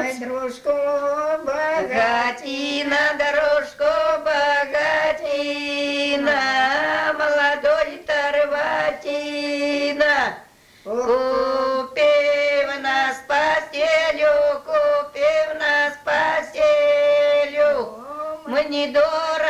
Ой, дружку богатина, дружку богатина, молодой торватина, купив нас постелю, купив нас постелю, мы недорого